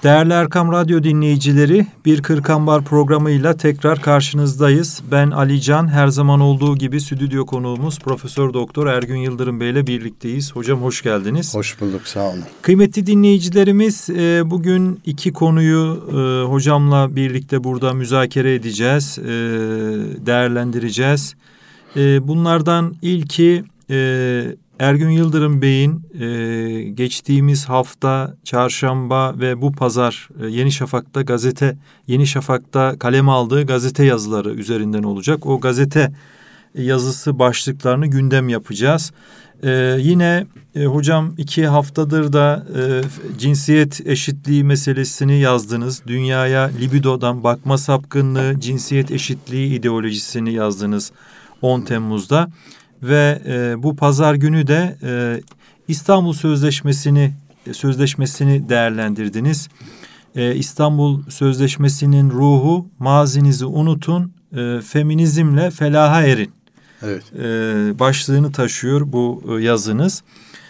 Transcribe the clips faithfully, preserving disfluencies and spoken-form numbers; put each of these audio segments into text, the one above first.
Değerli Erkam Radyo dinleyicileri, Bir Kırkambar programıyla tekrar karşınızdayız. Ben Ali Can, her zaman olduğu gibi stüdyo konuğumuz Profesör Doktor Ergün Yıldırım Bey ile birlikteyiz. Hocam hoş geldiniz. Hoş bulduk, sağ olun. Kıymetli dinleyicilerimiz, bugün iki konuyu hocamla birlikte burada müzakere edeceğiz, değerlendireceğiz. Bunlardan ilki Ergün Yıldırım Bey'in e, geçtiğimiz hafta çarşamba ve bu pazar e, Yeni Şafak'ta gazete Yeni Şafak'ta kaleme aldığı gazete yazıları üzerinden olacak. O gazete yazısı başlıklarını gündem yapacağız. E, yine e, hocam iki haftadır da e, cinsiyet eşitliği meselesini yazdınız. Dünyaya libidodan bakma sapkınlığı, cinsiyet eşitliği ideolojisini yazdınız on Temmuz'da. Ve e, bu pazar günü de e, İstanbul Sözleşmesi'ni sözleşmesini değerlendirdiniz. E, İstanbul Sözleşmesi'nin ruhu, mazinizi unutun, e, feminizmle felaha erin. Evet. E, başlığını taşıyor bu e, yazınız.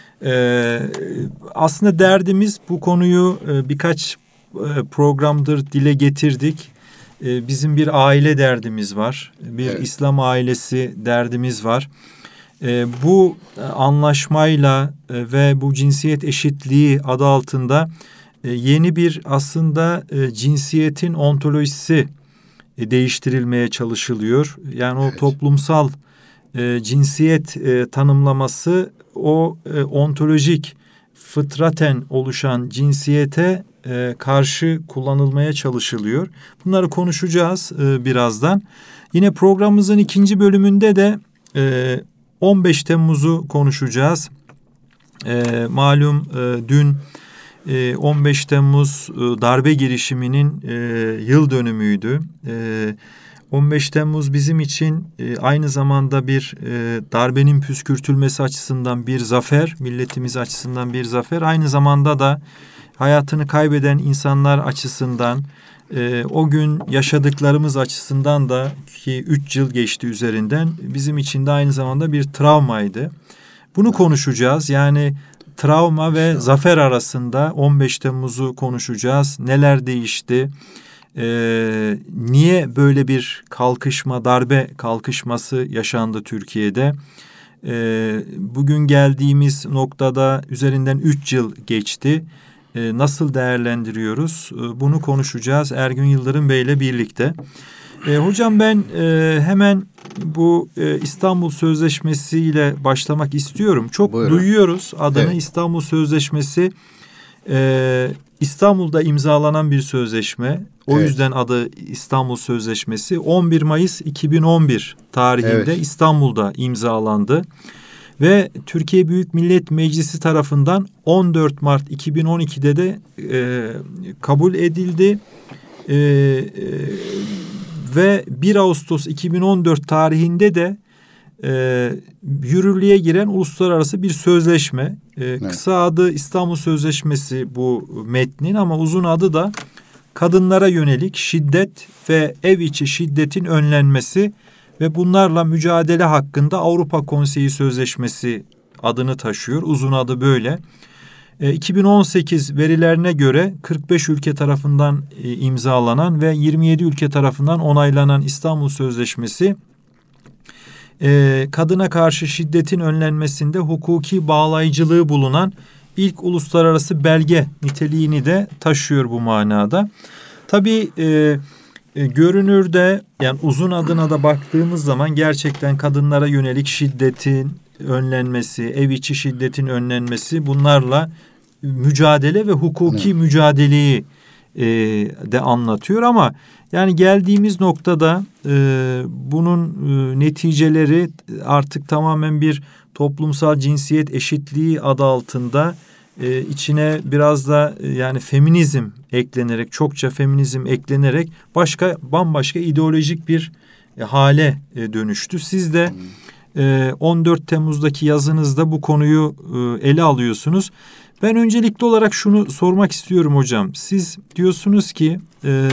E, aslında derdimiz, bu konuyu e, birkaç e, programdır dile getirdik. E, bizim bir aile derdimiz var, bir evet. İslam ailesi derdimiz var. E, bu anlaşmayla e, ve bu cinsiyet eşitliği adı altında e, yeni bir aslında e, cinsiyetin ontolojisi e, değiştirilmeye çalışılıyor. Yani o evet. toplumsal e, cinsiyet e, tanımlaması o e, ontolojik fıtraten oluşan cinsiyete e, karşı kullanılmaya çalışılıyor. Bunları konuşacağız e, birazdan. Yine programımızın ikinci bölümünde de e, on beş Temmuz'u konuşacağız. E, malum e, dün e, on beş Temmuz e, darbe girişiminin e, yıl dönümüydü. E, on beş Temmuz bizim için e, aynı zamanda bir e, darbenin püskürtülmesi açısından bir zafer, milletimiz açısından bir zafer. Aynı zamanda da hayatını kaybeden insanlar açısından, e, o gün yaşadıklarımız açısından da ki üç yıl geçti üzerinden, bizim için de aynı zamanda bir travmaydı. Bunu konuşacağız. Yani travma ve zafer arasında on beş Temmuz'u konuşacağız. Neler değişti? Ee, niye böyle bir kalkışma, darbe kalkışması yaşandı Türkiye'de? Ee, bugün geldiğimiz noktada üzerinden üç yıl geçti. Ee, nasıl değerlendiriyoruz? Ee, bunu konuşacağız Ergün Yıldırım Bey ile birlikte. Ee, hocam ben e, hemen bu e, İstanbul Sözleşmesi ile başlamak istiyorum. Çok Buyurun. Duyuyoruz adını evet. İstanbul Sözleşmesi. Ee, İstanbul'da imzalanan bir sözleşme. O evet. yüzden adı İstanbul Sözleşmesi. on bir Mayıs iki bin on bir tarihinde evet. İstanbul'da imzalandı. Ve Türkiye Büyük Millet Meclisi tarafından on dört Mart iki bin on ikide de e, kabul edildi. E, e, ve bir Ağustos iki bin on dört tarihinde de e, yürürlüğe giren uluslararası bir sözleşme. E, evet. Kısa adı İstanbul Sözleşmesi bu metnin, ama uzun adı da kadınlara yönelik şiddet ve ev içi şiddetin önlenmesi ve bunlarla mücadele hakkında Avrupa Konseyi Sözleşmesi adını taşıyor. Uzun adı böyle. E, iki bin on sekiz verilerine göre kırk beş ülke tarafından e, imzalanan ve yirmi yedi ülke tarafından onaylanan İstanbul Sözleşmesi e, kadına karşı şiddetin önlenmesinde hukuki bağlayıcılığı bulunan ilk uluslararası belge niteliğini de taşıyor bu manada. Tabii e, e, görünürde, yani uzun adına da baktığımız zaman gerçekten kadınlara yönelik şiddetin önlenmesi, ev içi şiddetin önlenmesi, bunlarla mücadele ve hukuki evet. mücadeleyi e, de anlatıyor. Ama yani geldiğimiz noktada e, bunun e, neticeleri artık tamamen bir toplumsal cinsiyet eşitliği adı altında e, içine biraz da e, yani feminizm eklenerek, çokça feminizm eklenerek başka bambaşka ideolojik bir e, hale e, dönüştü. Siz de e, on dört Temmuz'daki yazınızda bu konuyu e, ele alıyorsunuz. Ben öncelikli olarak şunu sormak istiyorum hocam. Siz diyorsunuz ki e,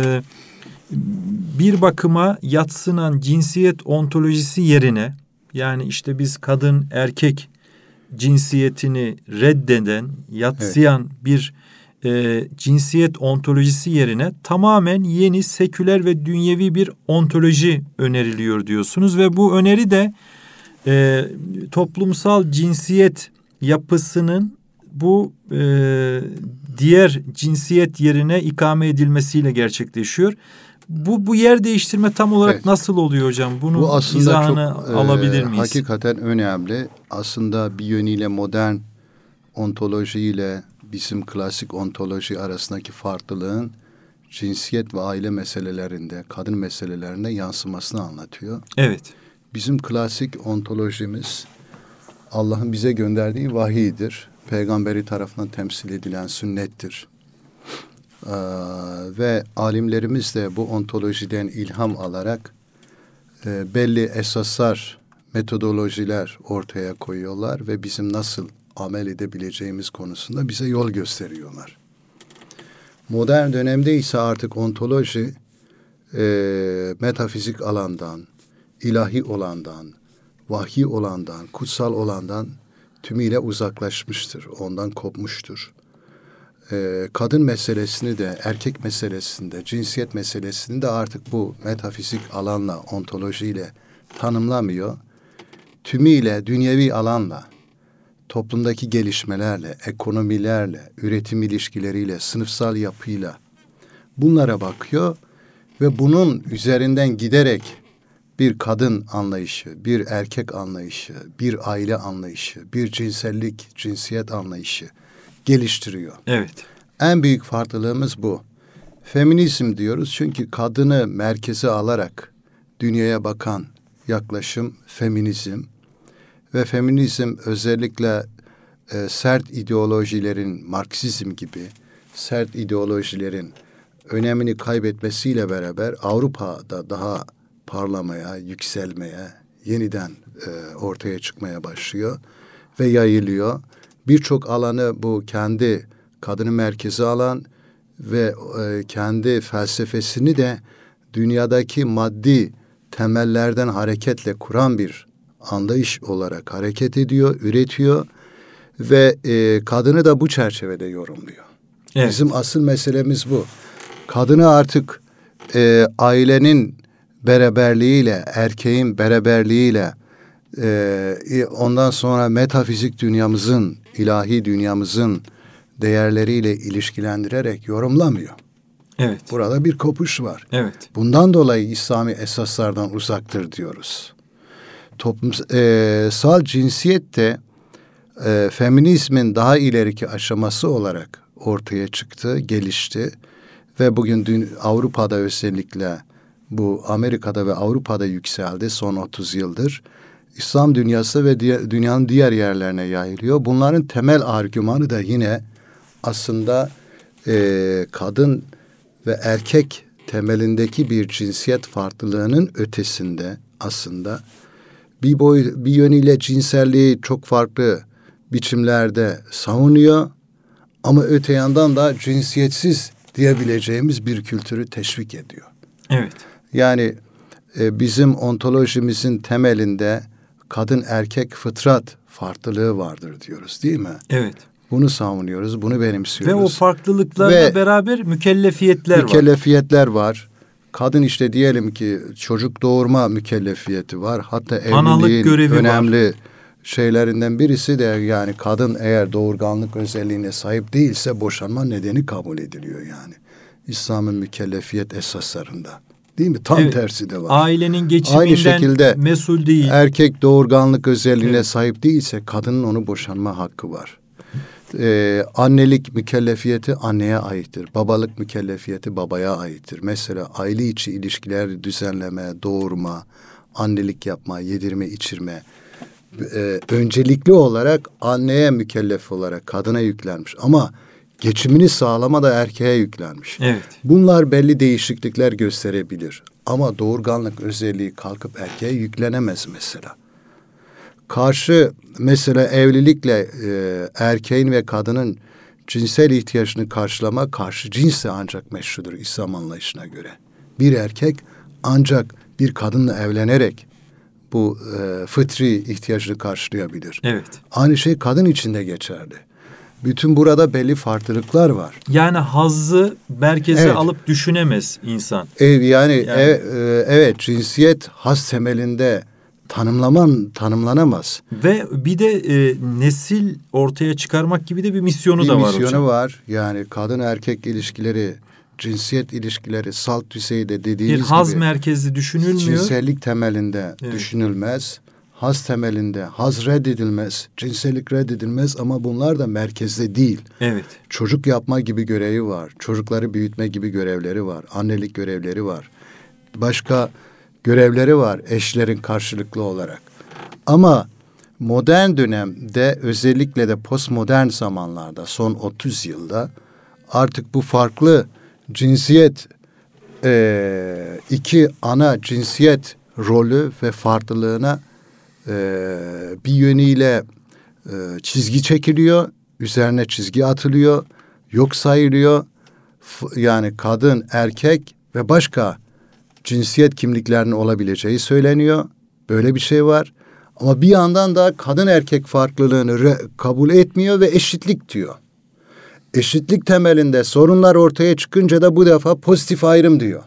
bir bakıma yadsınan cinsiyet ontolojisi yerine, yani işte biz kadın erkek cinsiyetini reddeden, yadsıyan evet. bir e, cinsiyet ontolojisi yerine tamamen yeni seküler ve dünyevi bir ontoloji öneriliyor diyorsunuz ve bu öneri de e, toplumsal cinsiyet yapısının bu e, diğer cinsiyet yerine ikame edilmesiyle gerçekleşiyor. Bu bu yer değiştirme tam olarak evet. nasıl oluyor hocam? Bunu bu aslında izahını çok, alabilir miyiz? E, hakikaten önemli. Aslında bir yönüyle modern ontoloji ile bizim klasik ontoloji arasındaki farklılığın cinsiyet ve aile meselelerinde, kadın meselelerinde yansımasını anlatıyor. Evet. Bizim klasik ontolojimiz Allah'ın bize gönderdiği vahiydir. Peygamberi tarafından temsil edilen sünnettir. Ee, ve alimlerimiz de bu ontolojiden ilham alarak e, belli esaslar, metodolojiler ortaya koyuyorlar ve bizim nasıl amel edebileceğimiz konusunda bize yol gösteriyorlar. Modern dönemde ise artık ontoloji e, metafizik alandan, ilahi olandan, vahiy olandan, kutsal olandan tümüyle uzaklaşmıştır, ondan kopmuştur. Ee, kadın meselesini de, erkek meselesini de, cinsiyet meselesini de artık bu metafizik alanla, ontolojiyle tanımlamıyor. Tümüyle dünyevi alanla, toplumdaki gelişmelerle, ekonomilerle, üretim ilişkileriyle, sınıfsal yapıyla bunlara bakıyor ve bunun üzerinden giderek bir kadın anlayışı, bir erkek anlayışı, bir aile anlayışı, bir cinsellik, cinsiyet anlayışı geliştiriyor. Evet. En büyük farklılığımız bu. Feminizm diyoruz çünkü kadını merkeze alarak dünyaya bakan yaklaşım feminizm. Ve feminizm özellikle e, sert ideolojilerin, Marksizm gibi sert ideolojilerin önemini kaybetmesiyle beraber Avrupa'da daha parlamaya, yükselmeye, yeniden e, ortaya çıkmaya başlıyor ve yayılıyor. Birçok alanı bu kendi kadını merkeze alan ve e, kendi felsefesini de dünyadaki maddi temellerden hareketle kuran bir anlayış olarak hareket ediyor, üretiyor ve e, kadını da bu çerçevede yorumluyor. Evet. Bizim asıl meselemiz bu. Kadını artık e, ailenin beraberliğiyle, erkeğin beraberliğiyle, e, ondan sonra metafizik dünyamızın, ilahi dünyamızın değerleriyle ilişkilendirerek yorumlamıyor. Evet. Burada bir kopuş var. Evet. Bundan dolayı İslami esaslardan uzaktır diyoruz. Toplumsal cinsiyet de e, feminizmin daha ileriki aşaması olarak ortaya çıktı, gelişti ve bugün dün Avrupa'da özellikle bu Amerika'da ve Avrupa'da yükseldi son otuz yıldır. İslam dünyası ve diğer, dünyanın diğer yerlerine yayılıyor. Bunların temel argümanı da yine aslında e, kadın ve erkek temelindeki bir cinsiyet farklılığının ötesinde aslında bir boy, bir yönüyle cinselliği çok farklı biçimlerde savunuyor ama öte yandan da cinsiyetsiz diyebileceğimiz bir kültürü teşvik ediyor. Evet. Yani e, bizim ontolojimizin temelinde kadın erkek fıtrat farklılığı vardır diyoruz, değil mi? Evet. Bunu savunuyoruz, bunu benimsiyoruz. Ve o farklılıklarla Ve beraber mükellefiyetler, mükellefiyetler var. Mükellefiyetler var. Kadın işte diyelim ki çocuk doğurma mükellefiyeti var. Hatta evliliğin önemli var. şeylerinden birisi de yani kadın eğer doğurganlık özelliğine sahip değilse boşanma nedeni kabul ediliyor yani. İslam'ın mükellefiyet esaslarında. Değil mi? Tam evet. tersi de var. Ailenin geçiminden Aynı şekilde mesul değil. Erkek doğurganlık özelliğine evet. sahip değilse kadının onu boşanma hakkı var. Ee, annelik mükellefiyeti anneye aittir. Babalık mükellefiyeti babaya aittir. Mesela aile içi ilişkiler düzenleme, doğurma, annelik yapma, yedirme, içirme e, öncelikli olarak anneye mükellef olarak kadına yüklenmiş. Ama geçimini sağlama da erkeğe yüklenmiş. Evet. Bunlar belli değişiklikler gösterebilir. Ama doğurganlık özelliği kalkıp erkeğe yüklenemez mesela. Karşı mesela evlilikle e, erkeğin ve kadının cinsel ihtiyaçını karşılama karşı cinsle ancak meşrudur İslam anlayışına göre. Bir erkek ancak bir kadınla evlenerek bu e, fıtri ihtiyacını karşılayabilir. Evet. Aynı şey kadın için de geçerli. Bütün burada belli farklılıklar var. Yani hazzı merkeze Evet. alıp düşünemez insan. E, yani Yani- e, e, evet, cinsiyet haz temelinde tanımlaman tanımlanamaz. Ve bir de e, nesil ortaya çıkarmak gibi de bir misyonu Bir da var misyonu hocam. var. Yani kadın erkek ilişkileri, cinsiyet ilişkileri salt düzeyde Bir dediğiniz haz gibi merkezli düşünülmüyor. cinsellik temelinde Evet. düşünülmez. Haz temelinde haz reddedilmez, cinsellik reddedilmez ama bunlar da merkezde değil. Evet. Çocuk yapma gibi görevi var. Çocukları büyütme gibi görevleri var. Annelik görevleri var. Başka görevleri var eşlerin karşılıklı olarak. Ama modern dönemde, özellikle de postmodern zamanlarda, son otuz yılda artık bu farklı cinsiyet, e, iki ana cinsiyet rolü ve farklılığına e, bir yönüyle e, çizgi çekiliyor, üzerine çizgi atılıyor, yok sayılıyor. F- yani kadın, erkek ve başka cinsiyet kimliklerinin olabileceği söyleniyor. Böyle bir şey var. Ama bir yandan da kadın erkek farklılığını re- kabul etmiyor ve eşitlik diyor. Eşitlik temelinde sorunlar ortaya çıkınca da bu defa pozitif ayrım diyor.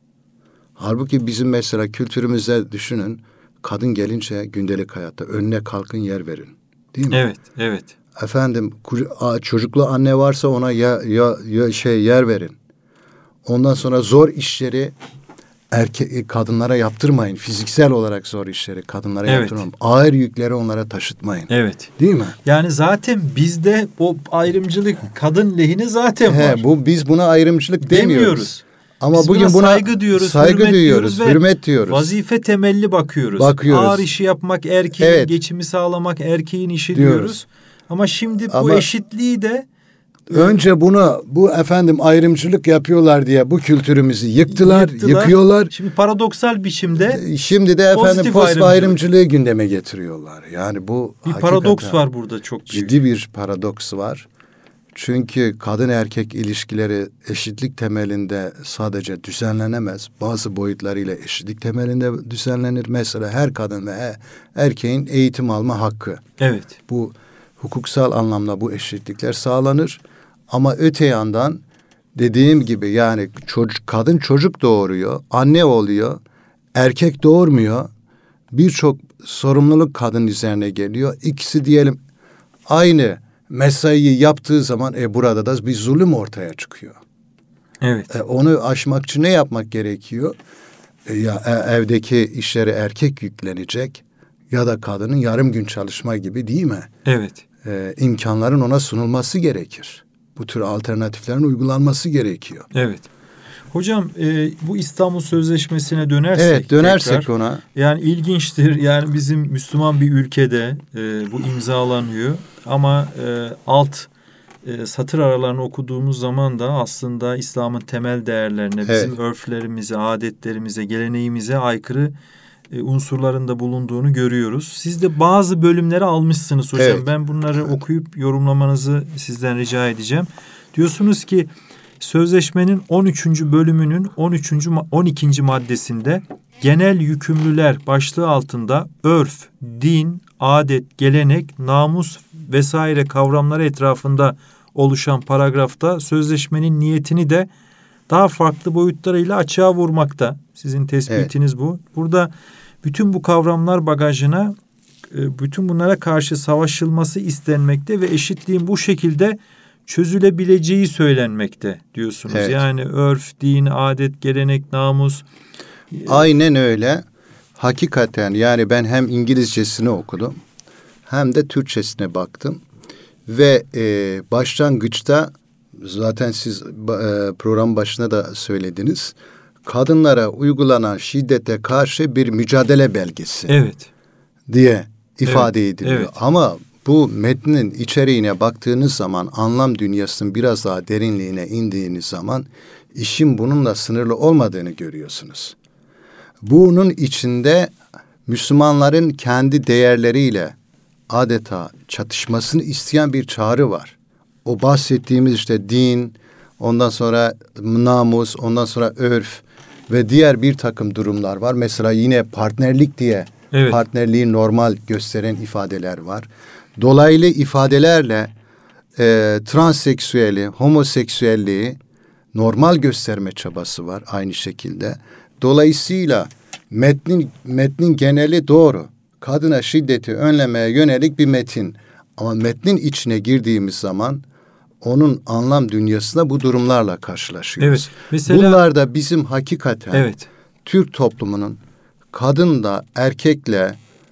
Halbuki bizim mesela kültürümüzde düşünün, kadın gelince gündelik hayatta önüne kalkın, yer verin. Değil mi? Evet, evet. Efendim çocuklu anne varsa ona ya, ya, ya şey yer verin. Ondan sonra zor işleri erkek kadınlara yaptırmayın. Fiziksel olarak zor işleri kadınlara Evet. yaptırmayın. Ağır yükleri onlara taşıtmayın. Evet. Değil mi? Yani zaten bizde o ayrımcılık kadın lehine zaten He, var. bu biz buna ayrımcılık demiyoruz. Demiyoruz. Ama Biz bugün buna buna saygı diyoruz, saygı hürmet duyuyoruz, diyoruz ve hürmet diyoruz. vazife temelli bakıyoruz. Bakıyoruz. Ağır işi yapmak erkeğin, Evet. geçimi sağlamak erkeğin işi Diyoruz. diyoruz. Ama şimdi bu Ama- eşitliği de Önce bunu bu efendim ayrımcılık yapıyorlar diye bu kültürümüzü yıktılar, yıktılar. yıkıyorlar. Şimdi paradoksal biçimde Şimdi de efendim Pozitif pozitif ayrımcılık. ayrımcılığı gündeme getiriyorlar. Yani bu bir hakikaten paradoks var burada çok büyük. ciddi bir paradoks var. Çünkü kadın erkek ilişkileri eşitlik temelinde sadece düzenlenemez. Bazı boyutlarıyla eşitlik temelinde düzenlenir. Mesela her kadın ve erkeğin eğitim alma hakkı. Evet. Bu hukuksal anlamda bu eşitlikler sağlanır. Ama öte yandan dediğim gibi yani çocuk, kadın çocuk doğuruyor, anne oluyor, erkek doğurmuyor. Birçok sorumluluk kadın üzerine geliyor. İkisi diyelim aynı mesaiyi yaptığı zaman e, burada da bir zulüm ortaya çıkıyor. Evet. E, onu aşmak için ne yapmak gerekiyor? E, ya e, evdeki işleri erkek yüklenecek ya da kadının yarım gün çalışma gibi değil mi? Evet. E, imkanların ona sunulması gerekir. Bu tür alternatiflerin uygulanması gerekiyor. Evet. Hocam e, bu İstanbul Sözleşmesi'ne dönersek Evet, dönersek tekrar, ona. yani ilginçtir. Yani bizim Müslüman bir ülkede e, bu imzalanıyor ama e, alt e, satır aralarını okuduğumuz zaman da aslında İslam'ın temel değerlerine, Evet. bizim örflerimize, adetlerimize, geleneğimize aykırı e, unsurlarında bulunduğunu görüyoruz. Siz de bazı bölümleri almışsınız hocam. Evet. Ben bunları okuyup yorumlamanızı sizden rica edeceğim. Diyorsunuz ki sözleşmenin on üçüncü bölümünün on üçüncü on ikinci maddesinde genel yükümlüler başlığı altında örf, din, adet, gelenek, namus vesaire kavramları etrafında oluşan paragrafta sözleşmenin niyetini de daha farklı boyutlarıyla açığa vurmakta. Sizin tespitiniz evet. bu. Burada bütün bu kavramlar bagajına, bütün bunlara karşı savaşılması istenmekte ve eşitliğin bu şekilde çözülebileceği söylenmekte diyorsunuz. Evet. Yani örf, din, adet, gelenek, namus. Aynen öyle. Hakikaten yani ben hem İngilizcesini okudum hem de Türkçesine baktım. Ve e, başlangıçta zaten siz e, program başına da söylediniz. Kadınlara uygulanan şiddete karşı bir mücadele belgesi. Evet. Diye ifade evet. ediliyor. Evet. Ama bu metnin içeriğine baktığınız zaman, anlam dünyasının biraz daha derinliğine indiğiniz zaman işin bununla sınırlı olmadığını görüyorsunuz. Bunun içinde Müslümanların kendi değerleriyle adeta çatışmasını isteyen bir çağrı var. O bahsettiğimiz işte din, ondan sonra namus, ondan sonra örf ve diğer bir takım durumlar var. Mesela yine partnerlik diye evet. partnerliği normal gösteren ifadeler var. Dolaylı ifadelerle e, transseksüeli, homoseksüelliği normal gösterme çabası var aynı şekilde. Dolayısıyla metnin metnin geneli doğru. Kadına şiddeti önlemeye yönelik bir metin. Ama metnin içine girdiğimiz zaman onun anlam dünyasında bu durumlarla karşılaşıyoruz. Evet. Mesela, bunlar da bizim hakikaten evet. Türk toplumunun kadınla, erkekle,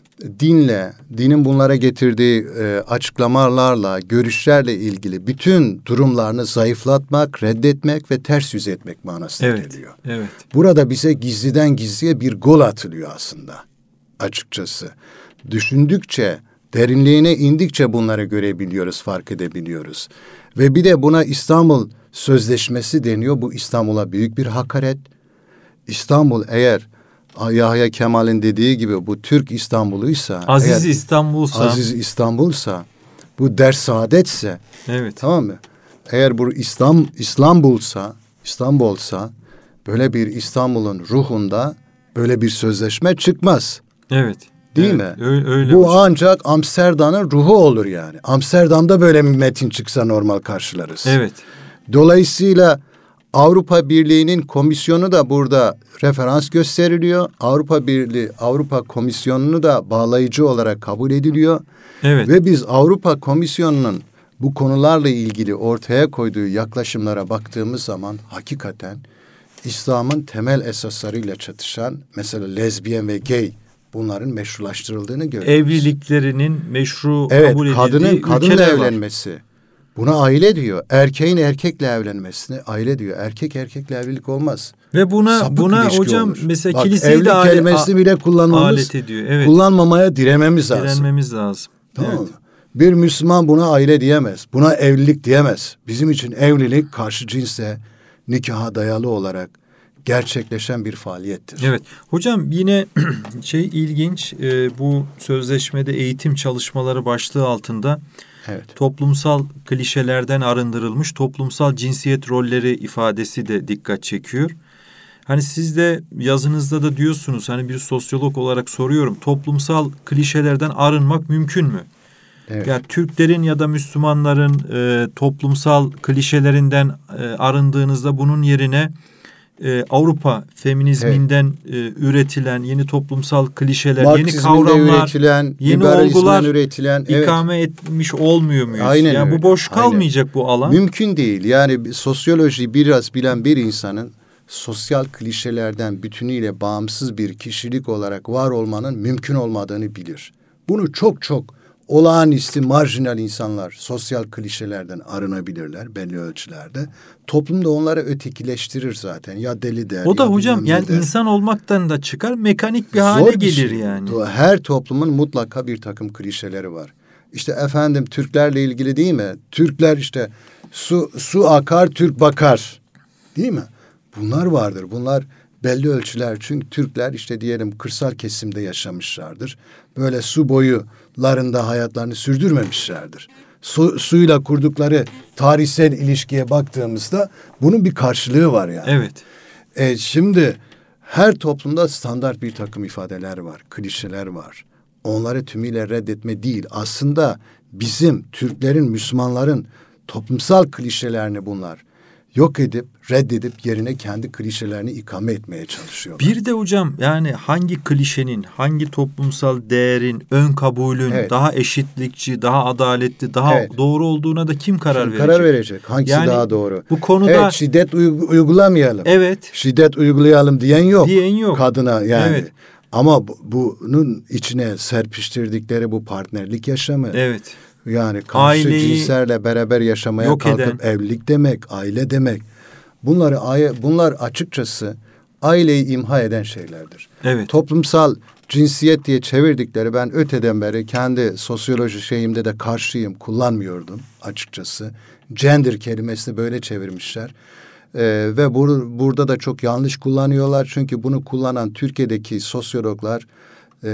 dinle, dinin bunlara getirdiği e, açıklamalarla, görüşlerle ilgili bütün durumlarını zayıflatmak, reddetmek ve ters yüz etmek manasına evet, geliyor. Evet. Burada bize gizliden gizliye bir gol atılıyor aslında açıkçası. Düşündükçe, derinliğine indikçe bunları görebiliyoruz, fark edebiliyoruz. Ve bir de buna İstanbul Sözleşmesi deniyor. Bu İstanbul'a büyük bir hakaret. İstanbul eğer Yahya Kemal'in dediği gibi bu Türk İstanbul'uysa, Aziz eğer İstanbul'sa, Aziz İstanbul'sa, bu der saadetse, evet. Tamam mı? Eğer bu İslam İstanbul'sa, İstanbul'sa böyle bir İstanbul'un ruhunda böyle bir sözleşme çıkmaz. Evet. Değil evet, mi? Öyle, öyle bu hocam. ancak Amsterdam'ın ruhu olur yani. Amsterdam'da böyle bir metin çıksa normal karşılarız. Evet. Dolayısıyla Avrupa Birliği'nin komisyonu da burada referans gösteriliyor. Avrupa Birliği, Avrupa Komisyonu'nu da bağlayıcı olarak kabul ediliyor. Evet. Ve biz Avrupa Komisyonu'nun bu konularla ilgili ortaya koyduğu yaklaşımlara baktığımız zaman hakikaten İslam'ın temel esaslarıyla çatışan, mesela lezbiyen ve gay, bunların meşrulaştırıldığını görüyoruz. Evliliklerinin meşru evet, kabul edildiği kadının kadınla ülkeler evlenmesi. Var. Buna aile diyor. Erkeğin erkekle evlenmesine aile diyor. Erkek erkekle evlilik olmaz. Ve buna Sapık buna ilişki hocam olur. mesela Bak, kiliseyi evlilik de ale, kelimesini bile kullanmamız, alet ediyor. Evet. kullanmamaya dirememiz lazım. Direnmemiz lazım. Tamam evet. mı? Bir Müslüman buna aile diyemez. Buna evlilik diyemez. Bizim için evlilik karşı cinsle nikaha dayalı olarak gerçekleşen bir faaliyettir. Evet. Hocam yine şey ilginç, e, bu sözleşmede eğitim çalışmaları başlığı altında evet. toplumsal klişelerden arındırılmış toplumsal cinsiyet rolleri ifadesi de dikkat çekiyor. Hani siz de yazınızda da diyorsunuz, hani bir sosyolog olarak soruyorum, toplumsal klişelerden arınmak mümkün mü? Evet. Ya Türklerin ya da Müslümanların e, toplumsal klişelerinden e, arındığınızda bunun yerine e, Avrupa feminizminden evet. e, üretilen yeni toplumsal klişeler, Marksizminde yeni kavramlar, üretilen, yeni olgular üretilen, ikame evet. etmiş olmuyor muyuz? Aynen yani öyle. bu boş kalmayacak Aynen. bu alan. Mümkün değil. Yani sosyoloji biraz bilen bir insanın sosyal klişelerden bütünüyle bağımsız bir kişilik olarak var olmanın mümkün olmadığını bilir. Bunu çok çok olağanüstü marjinal insanlar sosyal klişelerden arınabilirler belli ölçülerde. Toplum da onları ötekileştirir zaten. Ya deli der. O da ya hocam yani der. insan olmaktan da çıkar, mekanik bir Zor hale bir gelir şey. yani. Her toplumun mutlaka bir takım klişeleri var. İşte efendim Türklerle ilgili değil mi? Türkler işte su su akar Türk bakar. Değil mi? Bunlar vardır. Bunlar belli ölçüler, çünkü Türkler işte diyelim kırsal kesimde yaşamışlardır. Böyle su boyularında hayatlarını sürdürmemişlerdir. Su, suyla kurdukları tarihsel ilişkiye baktığımızda bunun bir karşılığı var yani. Evet. E, şimdi her toplumda standart bir takım ifadeler var, klişeler var. Onları tümüyle reddetme değil. Aslında bizim Türklerin, Müslümanların toplumsal klişelerini bunlar yok edip, reddedip yerine kendi klişelerini ikame etmeye çalışıyorlar. Bir de hocam yani hangi klişenin, hangi toplumsal değerin, ön kabulün evet. daha eşitlikçi, daha adaletli, daha evet. doğru olduğuna da kim karar kim verecek? karar verecek? Hangisi yani daha doğru? Bu konuda evet, şiddet uy- uygulamayalım. Evet. Şiddet uygulayalım diyen yok. Diyen yok. Kadına yani. Evet. Ama bu, bunun içine serpiştirdikleri bu partnerlik yaşamı. Evet. Yani karşı Aileyi cinslerle beraber yaşamaya kalkıp eden. evlilik demek, aile demek. Bunları bunlar açıkçası aileyi imha eden şeylerdir. Evet. Toplumsal cinsiyet diye çevirdikleri, ben öteden beri kendi sosyoloji şeyimde de karşıyım, kullanmıyordum açıkçası. Gender kelimesini böyle çevirmişler. Ee, ve bur, burada da çok yanlış kullanıyorlar. Çünkü bunu kullanan Türkiye'deki sosyologlar e,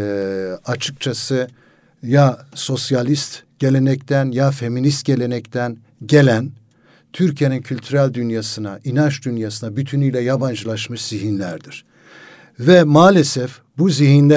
açıkçası ya sosyalist gelenekten ya feminist gelenekten gelen, Türkiye'nin kültürel dünyasına, inanç dünyasına bütünüyle yabancılaşmış zihinlerdir. Ve maalesef bu zihinler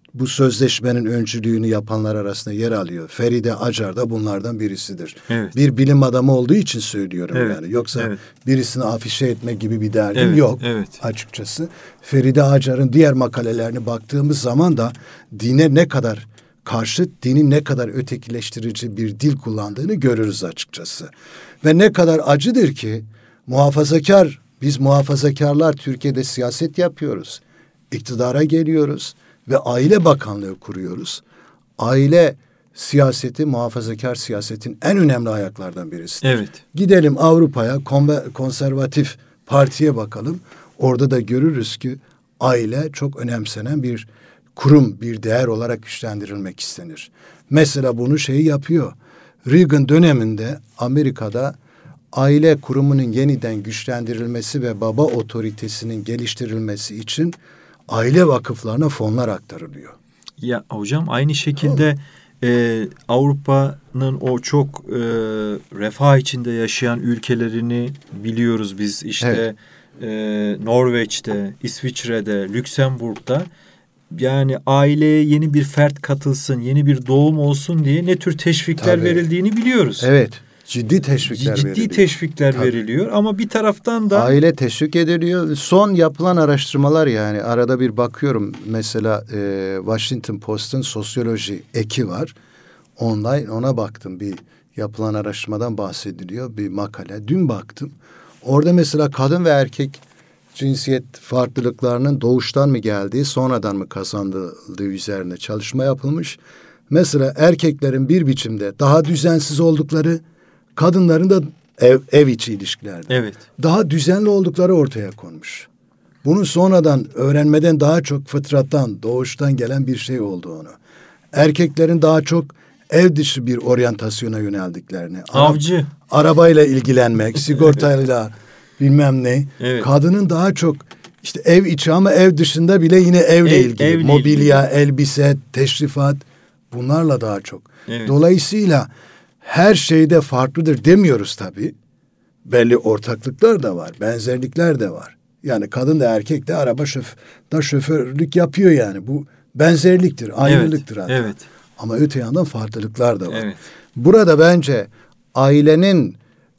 bu sözleşmenin öncülüğünü yapanlar arasında yer alıyor. Feride Acar da bunlardan birisidir. Evet. Bir bilim adamı olduğu için söylüyorum evet. yani. Yoksa evet. birisini afişe etme gibi bir derdim evet. yok evet. açıkçası. Feride Acar'ın diğer makalelerini baktığımız zaman da dine ne kadar karşıt, dinin ne kadar ötekileştirici bir dil kullandığını görürüz açıkçası. Ve ne kadar acıdır ki muhafazakar, biz muhafazakarlar Türkiye'de siyaset yapıyoruz. İktidara geliyoruz ve Aile Bakanlığı kuruyoruz. Aile siyaseti muhafazakar siyasetin en önemli ayaklardan birisidir. Evet. Gidelim Avrupa'ya, konservatif partiye bakalım. Orada da görürüz ki aile çok önemsenen bir kurum, bir değer olarak güçlendirilmek istenir. Mesela bunu şey yapıyor. Reagan döneminde Amerika'da aile kurumunun yeniden güçlendirilmesi ve baba otoritesinin geliştirilmesi için aile vakıflarına fonlar aktarılıyor. Ya hocam aynı şekilde e, Avrupa'nın o çok e, refah içinde yaşayan ülkelerini biliyoruz biz. İşte evet. e, Norveç'te, İsviçre'de, Lüksemburg'da yani aileye yeni bir fert katılsın, yeni bir doğum olsun diye ne tür teşvikler Tabii. verildiğini biliyoruz. Evet. Ciddi teşvikler Ciddi veriliyor. teşvikler Tabii. veriliyor ama bir taraftan da... Aile teşvik ediliyor. Son yapılan araştırmalar yani arada bir bakıyorum. Mesela e, Washington Post'un sosyoloji eki var. Online ona baktım. Bir yapılan araştırmadan bahsediliyor. Bir makale. Dün baktım. Orada mesela kadın ve erkek cinsiyet farklılıklarının doğuştan mı geldiği, sonradan mı kazanıldığı üzerine çalışma yapılmış. Mesela erkeklerin bir biçimde daha düzensiz oldukları, kadınların da ev, ev içi ilişkilerde evet. daha düzenli oldukları ortaya konmuş. Bunun sonradan öğrenmeden daha çok fıtrattan, doğuştan gelen bir şey olduğunu. Erkeklerin daha çok ev dışı bir oryantasyona yöneldiklerini. Avcı. Ara, arabayla ilgilenmek, sigortayla bilmem ne. Evet. Kadının daha çok işte ev içi ama ev dışında bile yine evle ev, ilgili. Evle mobilya, ilgili. Elbise, teşrifat bunlarla daha çok. Evet. Dolayısıyla her şeyde farklıdır demiyoruz tabii. Belli ortaklıklar da var, benzerlikler de var. Yani kadın da erkek de araba şöf da şoförlük yapıyor yani. Bu benzerliktir, ayrılıktır evet, hatta. Evet. Ama öte yandan farklılıklar da var. Evet. Burada bence ailenin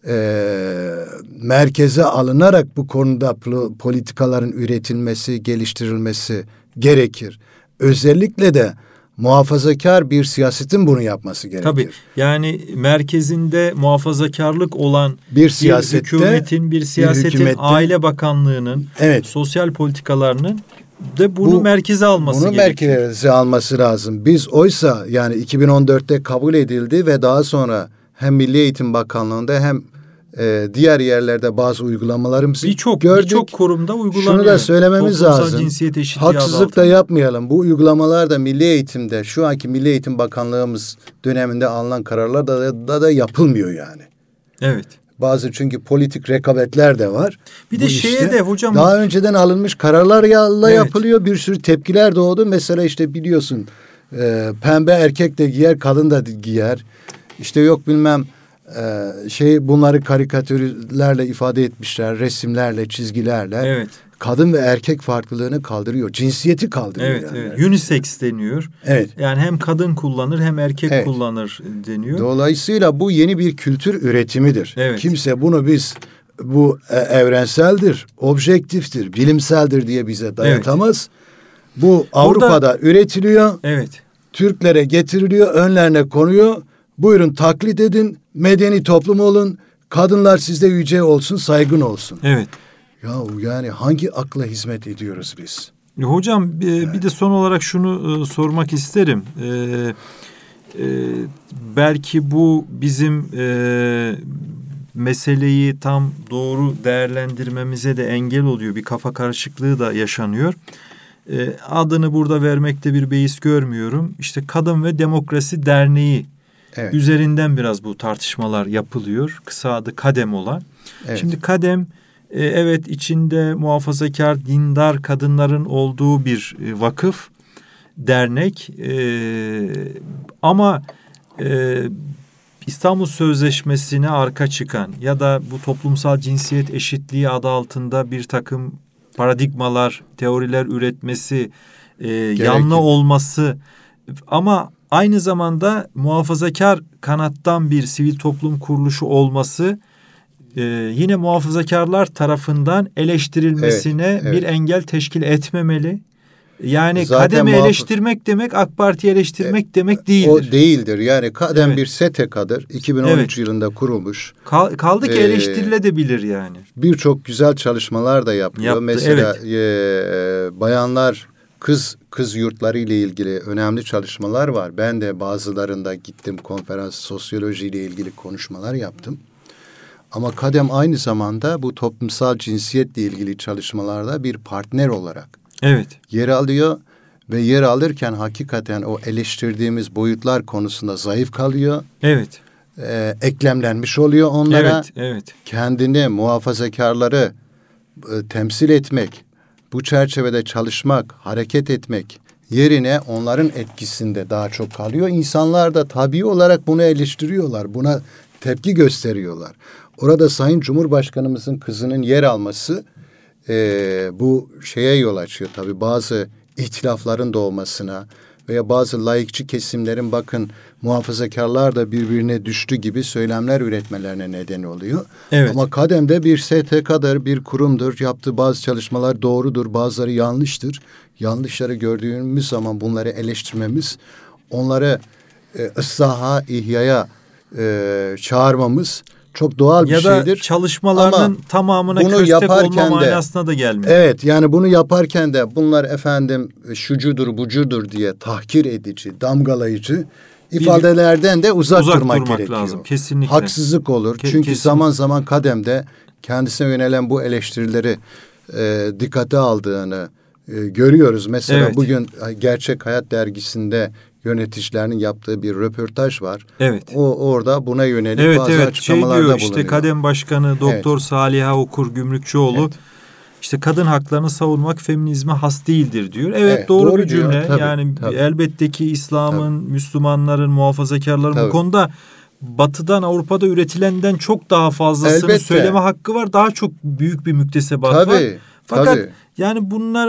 e, merkeze alınarak bu konuda politikaların üretilmesi, geliştirilmesi gerekir. Özellikle de muhafazakar bir siyasetin bunu yapması gerekir. Tabii yani merkezinde muhafazakarlık olan bir siyasette, bir hükümetin, bir siyasetin, bir Aile Bakanlığı'nın, evet. sosyal politikalarının da bunu bu, merkeze alması bunu gerekir. Bunu merkeze alması lazım. Biz oysa yani iki bin on dörtte kabul edildi ve daha sonra hem Milli Eğitim Bakanlığı'nda hem e, diğer yerlerde bazı uygulamalarımızı birçok, gördük. Birçok kurumda uygulanıyor. Şunu da söylememiz Toplumsal lazım. Cinsiyet eşitliği Haksızlık da yapmayalım. Bu uygulamalar da Milli Eğitim'de, şu anki Milli Eğitim Bakanlığımız döneminde alınan kararlar da, da, da yapılmıyor yani. Evet. Bazı çünkü politik rekabetler de var. Bir de şeye işte, de hocam... Daha önceden alınmış kararlarla evet. yapılıyor. Bir sürü tepkiler doğdu. Mesela işte biliyorsun e, pembe erkek de giyer, kadın da giyer. İşte yok bilmem e, şey bunları karikatürlerle ifade etmişler. Resimlerle, çizgilerle. Evet. Kadın ve erkek farklılığını kaldırıyor. Cinsiyeti kaldırıyor. Evet, yani. evet. Unisex deniyor. Evet. Yani hem kadın kullanır hem erkek evet. kullanır deniyor. Dolayısıyla bu yeni bir kültür üretimidir. Evet. Kimse bunu biz bu evrenseldir, objektiftir, bilimseldir diye bize dayatamaz. Evet. Bu Avrupa'da Burada, üretiliyor. Evet. Türklere getiriliyor, önlerine konuyor. Buyurun taklit edin, medeni toplum olun. Kadınlar sizde yüce olsun, saygın olsun. Evet. Ya yani hangi akla hizmet ediyoruz biz? Hocam bir, evet. bir de son olarak şunu e, sormak isterim. E, e, belki bu bizim e, meseleyi tam doğru değerlendirmemize de engel oluyor. Bir kafa karışıklığı da yaşanıyor. E, adını burada vermekte bir beis görmüyorum. İşte Kadın ve Demokrasi Derneği evet. üzerinden biraz bu tartışmalar yapılıyor. Kısa adı KADEM olan. Evet. Şimdi KADEM e, evet içinde muhafazakar, dindar kadınların olduğu bir e, vakıf, dernek. E, ama e, İstanbul Sözleşmesi'ne arka çıkan ya da bu toplumsal cinsiyet eşitliği adı altında bir takım paradigmalar, teoriler üretmesi e, yanlı olması ama aynı zamanda muhafazakar kanattan bir sivil toplum kuruluşu olması e, yine muhafazakarlar tarafından eleştirilmesine evet, evet. bir engel teşkil etmemeli. Yani zaten Kadem'i muhaf- eleştirmek demek AK Parti'yi eleştirmek e, demek değildir. O değildir. Yani Kadem evet. bir S T K'dır. iki bin on üç evet. yılında kurulmuş. Kal- kaldı ki ee, eleştirilebilir yani. Birçok güzel çalışmalar da yapıyor. Yaptı, mesela evet. e, bayanlar kız kız yurtları ile ilgili önemli çalışmalar var. Ben de bazılarında gittim, konferans sosyoloji ile ilgili konuşmalar yaptım. Ama Kadem aynı zamanda bu toplumsal cinsiyetle ilgili çalışmalarda bir partner olarak evet. yer alıyor ve yer alırken hakikaten o eleştirdiğimiz boyutlar konusunda zayıf kalıyor. Evet. Ee, eklemlenmiş oluyor onlara. Evet, evet. Kendini, muhafazakarları e, temsil etmek, bu çerçevede çalışmak, hareket etmek yerine onların etkisinde daha çok kalıyor. İnsanlar da tabii olarak bunu eleştiriyorlar, buna tepki gösteriyorlar. Orada Sayın Cumhurbaşkanımızın kızının yer alması Ee, bu şeye yol açıyor tabii, bazı ihtilafların doğmasına veya bazı laikçi kesimlerin bakın muhafazakarlar da birbirine düştü gibi söylemler üretmelerine neden oluyor. Evet. Ama Kadem'de bir S T K'dır, bir kurumdur. Yaptığı bazı çalışmalar doğrudur, bazıları yanlıştır. Yanlışları gördüğümüz zaman bunları eleştirmemiz, onları e, ıslaha, ihyaya e, çağırmamız çok doğal bir ya şeydir. Ya da çalışmalarının ama tamamına köstek olma manasına da gelmiyor. Evet, yani bunu yaparken de bunlar efendim şucudur bucudur diye tahkir edici, damgalayıcı bir, ifadelerden de uzak, uzak durmak, durmak gerekiyor. Lazım. Kesinlikle. Haksızlık olur. Ke- Çünkü kesinlikle. zaman zaman Kadem'de kendisine yönelen bu eleştirileri e, dikkate aldığını e, görüyoruz. Mesela evet. bugün Gerçek Hayat dergisinde yöneticilerinin yaptığı bir röportaj var. Evet. O orada buna yönelik evet, bazı evet. açıklamalarda şey diyor, bulunuyor. İşte Kadem Başkanı Doktor evet. Saliha Okur Gümrükçüoğlu evet. işte kadın haklarını savunmak feminizme has değildir diyor. Evet, evet doğru, doğru bir cümle. Diyor. Tabii, yani tabii. elbette ki İslam'ın, tabii. Müslümanların, muhafazakarların tabii. bu konuda Batı'dan, Avrupa'da üretilenden çok daha fazlasını elbette. söyleme hakkı var. Daha çok büyük bir müktesebat tabii, var. Fakat tabii. yani bunlar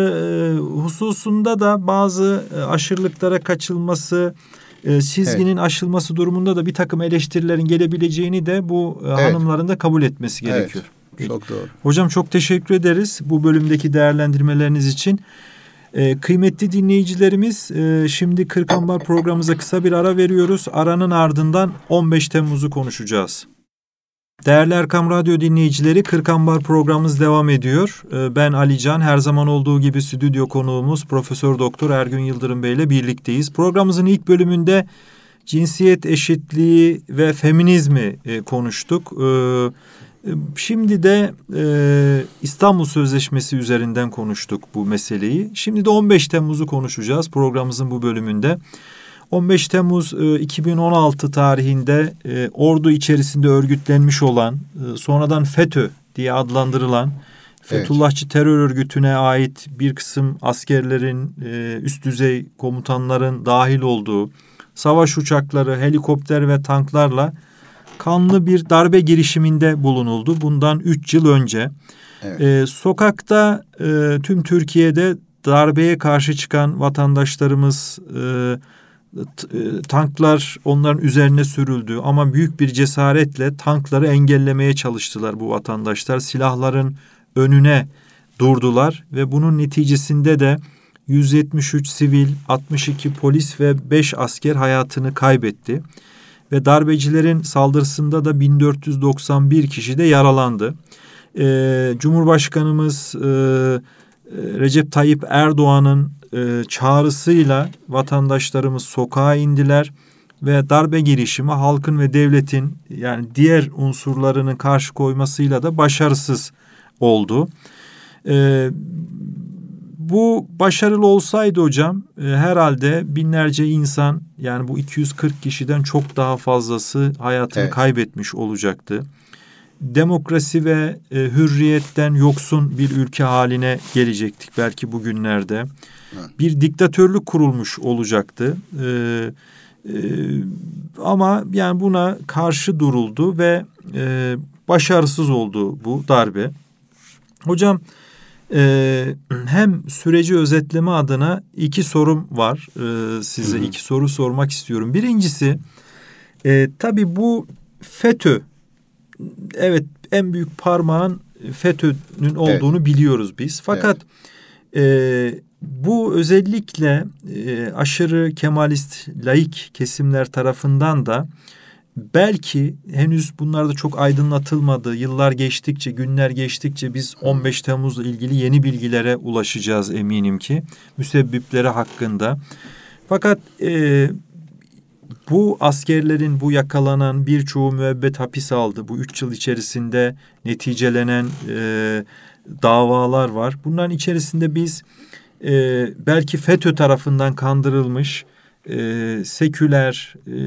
e, hususunda da bazı e, aşırılıklara kaçılması, e, çizginin evet. aşılması durumunda da bir takım eleştirilerin gelebileceğini de bu e, evet. hanımların da kabul etmesi gerekiyor. Evet, çok doğru. Hocam çok teşekkür ederiz bu bölümdeki değerlendirmeleriniz için. E, kıymetli dinleyicilerimiz, e, şimdi Kırk Ambar programımıza kısa bir ara veriyoruz. Aranın ardından on beş Temmuz'u konuşacağız. Değerli Erkam Radyo dinleyicileri, Kırk Ambar programımız devam ediyor. Ben Ali Can, her zaman olduğu gibi stüdyo konuğumuz Profesör Doktor Ergün Yıldırım Bey ile birlikteyiz. Programımızın ilk bölümünde cinsiyet eşitliği ve feminizmi konuştuk. Şimdi de İstanbul Sözleşmesi üzerinden konuştuk bu meseleyi. Şimdi de on beş Temmuz'u konuşacağız programımızın bu bölümünde. on beş Temmuz iki bin on altı tarihinde e, ordu içerisinde örgütlenmiş olan, e, sonradan FETÖ diye adlandırılan Fethullahçı evet. terör örgütüne ait bir kısım askerlerin, e, üst düzey komutanların dahil olduğu savaş uçakları, helikopter ve tanklarla kanlı bir darbe girişiminde bulunuldu. Bundan üç yıl önce. Evet. E, sokakta e, tüm Türkiye'de darbeye karşı çıkan vatandaşlarımız... E, tanklar onların üzerine sürüldü ama büyük bir cesaretle tankları engellemeye çalıştılar bu vatandaşlar. Silahların önüne durdular ve bunun neticesinde de yüz yetmiş üç sivil, altmış iki polis ve beş asker hayatını kaybetti. Ve darbecilerin saldırısında da bin dört yüz doksan bir kişi de yaralandı. Ee, Cumhurbaşkanımız e, Recep Tayyip Erdoğan'ın E, çağrısıyla vatandaşlarımız sokağa indiler ve darbe girişimi halkın ve devletin yani diğer unsurlarının karşı koymasıyla da başarısız oldu. E, bu başarılı olsaydı hocam e, herhalde binlerce insan, yani bu iki yüz kırk kişiden çok daha fazlası hayatını evet. kaybetmiş olacaktı. Demokrasi ve e, hürriyetten yoksun bir ülke haline gelecektik belki bugünlerde. Bir diktatörlük kurulmuş olacaktı. Ee, e, ama yani buna karşı duruldu ve e, başarısız oldu bu darbe. Hocam Ee, hem süreci özetleme adına iki sorum var. Ee, size hı hı. iki soru sormak istiyorum. Birincisi, e, tabii bu FETÖ, evet, en büyük parmağın FETÖ'nün olduğunu evet. biliyoruz biz. Fakat evet. e, bu özellikle e, aşırı Kemalist, laik kesimler tarafından da belki henüz bunlar da çok aydınlatılmadı. Yıllar geçtikçe, günler geçtikçe biz on beş Temmuz'la ilgili yeni bilgilere ulaşacağız eminim ki. Müsebbipleri hakkında. Fakat e, bu askerlerin, bu yakalanan birçoğu müebbet hapis aldı. Bu üç yıl içerisinde neticelenen e, davalar var. Bunların içerisinde biz e, belki FETÖ tarafından kandırılmış, e, seküler, e,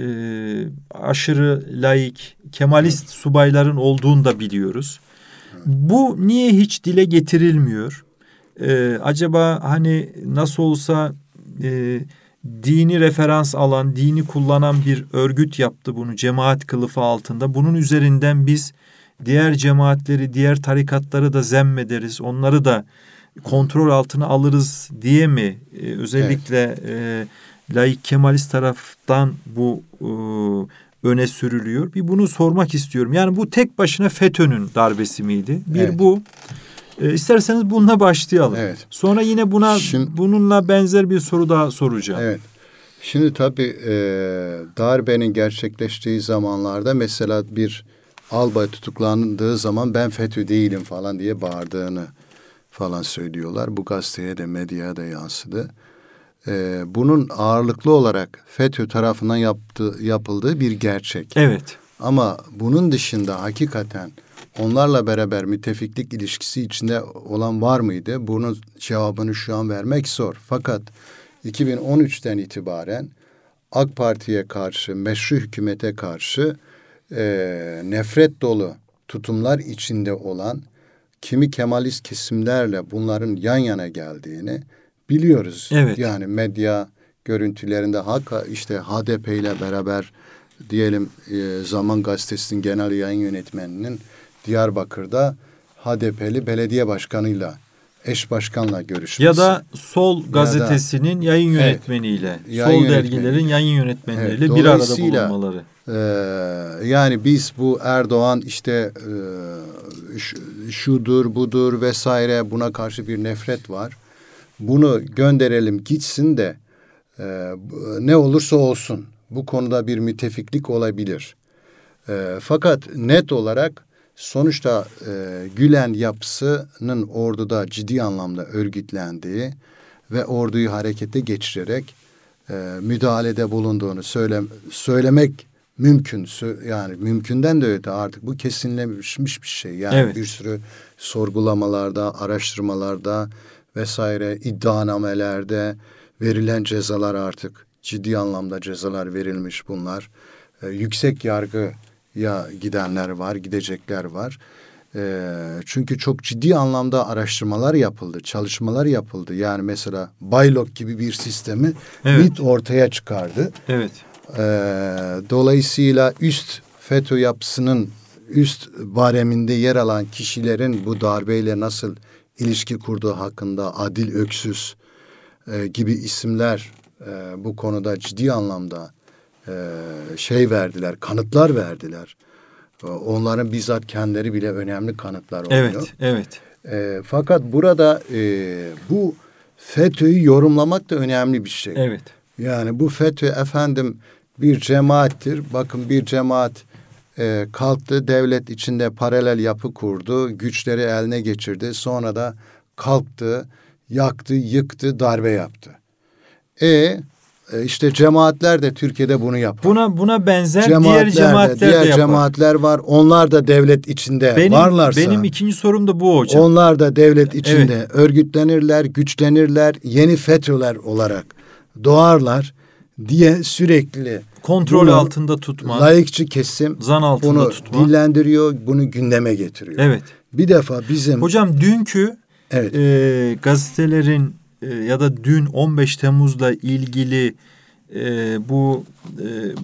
aşırı laik, Kemalist evet. subayların olduğunu da biliyoruz. Evet. Bu niye hiç dile getirilmiyor? E, acaba hani nasıl olsa e, dini referans alan, dini kullanan bir örgüt yaptı bunu cemaat kılıfı altında. Bunun üzerinden biz diğer cemaatleri, diğer tarikatları da zemmederiz, onları da kontrol altına alırız diye mi e, özellikle evet. e, laik Kemalist taraftan bu e, öne sürülüyor? Bir bunu sormak istiyorum. Yani bu tek başına FETÖ'nün darbesi miydi? Bir evet. bu. E, isterseniz bununla başlayalım. Evet. Sonra yine buna Şimdi, bununla benzer bir soru daha soracağım. Evet. Şimdi tabii e, darbenin gerçekleştiği zamanlarda mesela bir albay tutuklandığı zaman ben FETÖ değilim falan diye bağırdığını falan söylüyorlar. Bu gazeteye de medyaya da yansıdı. Ee, bunun ağırlıklı olarak FETÖ tarafından yaptığı, yapıldığı bir gerçek. Evet. Ama bunun dışında hakikaten onlarla beraber müttefiklik ilişkisi içinde olan var mıydı? Bunun cevabını şu an vermek zor. Fakat iki bin on üçten itibaren AK Parti'ye karşı, meşru hükümete karşı e, nefret dolu tutumlar içinde olan kimi Kemalist kesimlerle bunların yan yana geldiğini biliyoruz. Evet. Yani medya görüntülerinde hak işte H D P ile beraber diyelim e, Zaman Gazetesi'nin genel yayın yönetmeninin Diyarbakır'da H D P'li belediye başkanıyla, eş başkanla görüşmesi. Ya da Sol Gazetesi'nin ya da, yayın yönetmeniyle, evet, yayın Sol yönetmeni. dergilerin yayın yönetmenleriyle evet, bir arada bulunmaları. E, yani biz bu Erdoğan işte e, şudur budur vesaire buna karşı bir nefret var. Bunu gönderelim gitsin de e, ne olursa olsun bu konuda bir müttefiklik olabilir. E, fakat net olarak sonuçta e, Gülen yapısının orduda ciddi anlamda örgütlendiği ve orduyu harekete geçirerek e, müdahalede bulunduğunu söyle, söylemek mümkün. Yani mümkünden de öte artık bu kesinleşmiş bir şey. Yani evet. bir sürü sorgulamalarda, araştırmalarda vesaire iddianamelerde verilen cezalar artık ciddi anlamda cezalar verilmiş bunlar. Ee, yüksek yargıya gidenler var, gidecekler var. Ee, çünkü çok ciddi anlamda araştırmalar yapıldı, çalışmalar yapıldı. Yani mesela Baylok gibi bir sistemi evet. MİT ortaya çıkardı. Evet. Ee, dolayısıyla üst FETÖ yapısının üst bareminde yer alan kişilerin bu darbeyle nasıl ilişki kurduğu hakkında Adil Öksüz e, gibi isimler e, bu konuda ciddi anlamda e, şey verdiler, kanıtlar verdiler. E, onların bizzat kendileri bile önemli kanıtlar oluyor. Evet, evet. E, fakat burada e, bu FETÖ'yü yorumlamak da önemli bir şey. Evet. Yani bu FETÖ efendim bir cemaattir. Bakın bir cemaat e, kalktı, devlet içinde paralel yapı kurdu, güçleri eline geçirdi. Sonra da kalktı, yaktı, yıktı, darbe yaptı. E, e işte cemaatler de Türkiye'de bunu yapar. Buna buna benzer cemaatler diğer cemaatler de, diğer de yapar. cemaatler var. Onlar da devlet içinde benim, varlarsa. Benim ikinci sorum da bu hocam. Onlar da devlet içinde evet. örgütlenirler, güçlenirler, yeni FETÖ'ler olarak doğarlar diye sürekli kontrol bunu altında tutma, laikçi kesim zan altında bunu tutma. dillendiriyor, bunu gündeme getiriyor. Evet. Bir defa bizim hocam dünkü evet. e, gazetelerin e, ya da dün on beş Temmuz'la ilgili e, bu e,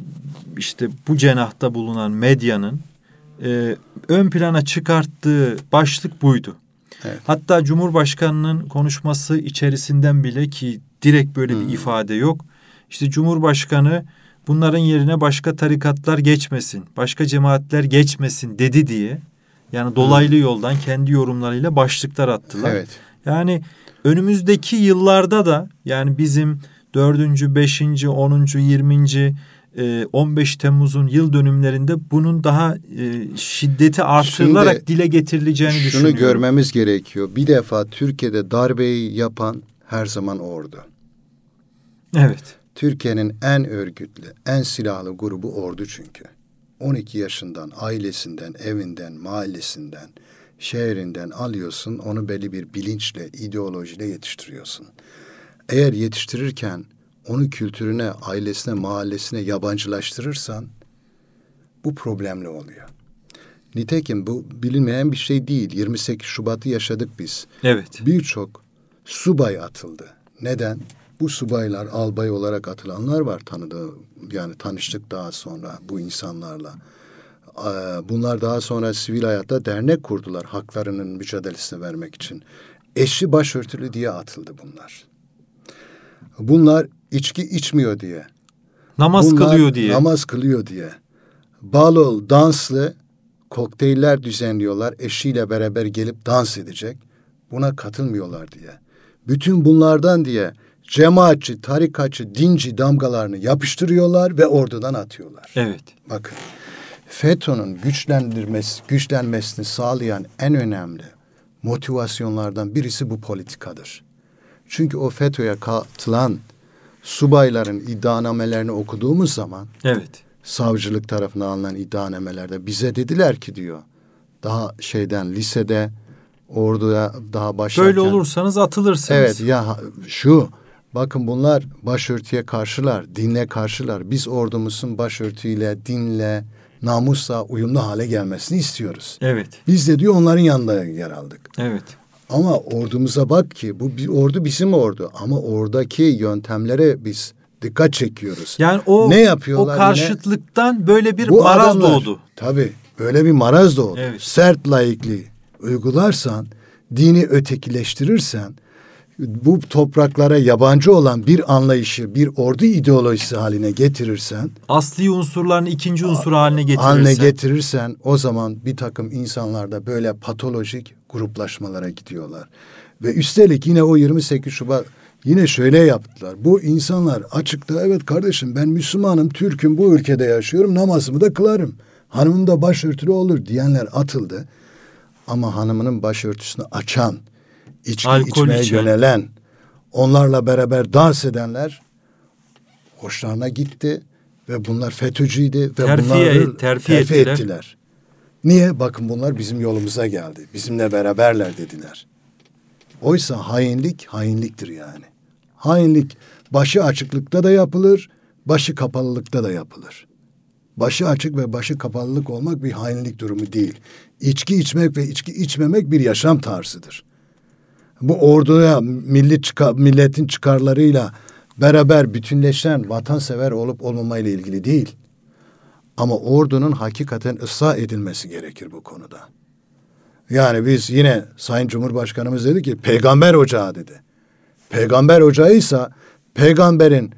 işte bu cenahta bulunan medyanın e, ön plana çıkarttığı başlık buydu. Evet. Hatta Cumhurbaşkanı'nın konuşması içerisinden bile, ki direkt böyle hmm. bir ifade yok. İşte Cumhurbaşkanı bunların yerine başka tarikatlar geçmesin, başka cemaatler geçmesin dedi diye, yani dolaylı hmm. yoldan kendi yorumlarıyla başlıklar attılar. Evet. Yani önümüzdeki yıllarda da, yani bizim dördüncü, beşinci, onuncu, yirminci, on beş Temmuz'un yıl dönümlerinde bunun daha şiddeti artırılarak Şimdi, dile getirileceğini şunu düşünüyorum. Şunu görmemiz gerekiyor. Bir defa Türkiye'de darbeyi yapan her zaman ordu. Evet. Türkiye'nin en örgütlü, en silahlı grubu ordu çünkü. on iki yaşından, ailesinden, evinden, mahallesinden, şehrinden alıyorsun. Onu belli bir bilinçle, ideolojiyle yetiştiriyorsun. Eğer yetiştirirken onu kültürüne, ailesine, mahallesine yabancılaştırırsan bu problemli oluyor. Nitekim bu bilinmeyen bir şey değil. yirmi sekiz Şubat'ı yaşadık biz. Evet. Birçok subay atıldı. Neden? Bu subaylar, albay olarak atılanlar var tanıdığı, yani tanıştık daha sonra bu insanlarla. Bunlar daha sonra sivil hayatta dernek kurdular haklarının mücadelesini vermek için. Eşi başörtülü diye atıldı bunlar. Bunlar içki içmiyor diye. Namaz Bunlar kılıyor diye. Namaz kılıyor diye. Balo, danslı kokteyller düzenliyorlar. Eşiyle beraber gelip dans edecek. Buna katılmıyorlar diye. Bütün bunlardan diye cemaatçi, tarikatçı, dinci damgalarını yapıştırıyorlar ve ordudan atıyorlar. Evet. Bakın, FETÖ'nün güçlendirmesi, güçlenmesini sağlayan en önemli motivasyonlardan birisi bu politikadır. Çünkü o FETÖ'ye katılan subayların iddianamelerini okuduğumuz zaman, evet, savcılık tarafından alınan iddianamelerde bize dediler ki diyor, daha şeyden lisede orduya daha başlarken, böyle olursanız atılırsınız. Evet ya şu bakın, bunlar başörtüye karşılar, dinle karşılar. Biz ordumuzun başörtüyle, dinle, namusla uyumlu hale gelmesini istiyoruz. Evet. Biz de diyor onların yanında yer aldık. Evet. Ama ordumuza bak ki bu bir ordu, bizim ordu, ama oradaki yöntemlere biz dikkat çekiyoruz. Yani o ne yapıyorlar? O karşıtlıktan yine, böyle bir maraz adamlar, doğdu. Tabii böyle bir maraz doğdu. Evet. Sert laikliği uygularsan, dini ötekileştirirsen, bu topraklara yabancı olan bir anlayışı, bir ordu ideolojisi haline getirirsen, asli unsurlarını ikinci unsur haline getirirsen, haline getirirsen, o zaman bir takım insanlarda böyle patolojik gruplaşmalara gidiyorlar. Ve üstelik yine o yirmi sekiz Şubat yine şöyle yaptılar. Bu insanlar açıkta, evet kardeşim ben Müslümanım, Türk'üm, bu ülkede yaşıyorum, namazımı da kılarım, hanımım da başörtülü olur diyenler atıldı. Ama hanımının başörtüsünü açan, İçki Alkol içmeye içen. yönelen, onlarla beraber dans edenler hoşlarına gitti ve bunlar FETÖ'cüydü ve terfi, bunları terfi, terfi ettiler. ettiler. Niye? Bakın bunlar bizim yolumuza geldi. Bizimle beraberler dediler. Oysa hainlik hainliktir yani. Hainlik başı açıklıkta da yapılır, başı kapalılıkta da yapılır. Başı açık ve başı kapalılık olmak bir hainlik durumu değil. İçki içmek ve içki içmemek bir yaşam tarzıdır. Bu orduya milli çıkar, milletin çıkarlarıyla beraber bütünleşen vatansever olup olmamayla ilgili değil. Ama ordunun hakikaten ıslah edilmesi gerekir bu konuda. Yani biz yine Sayın Cumhurbaşkanımız dedi ki peygamber ocağı dedi. Peygamber ocağıysa peygamberin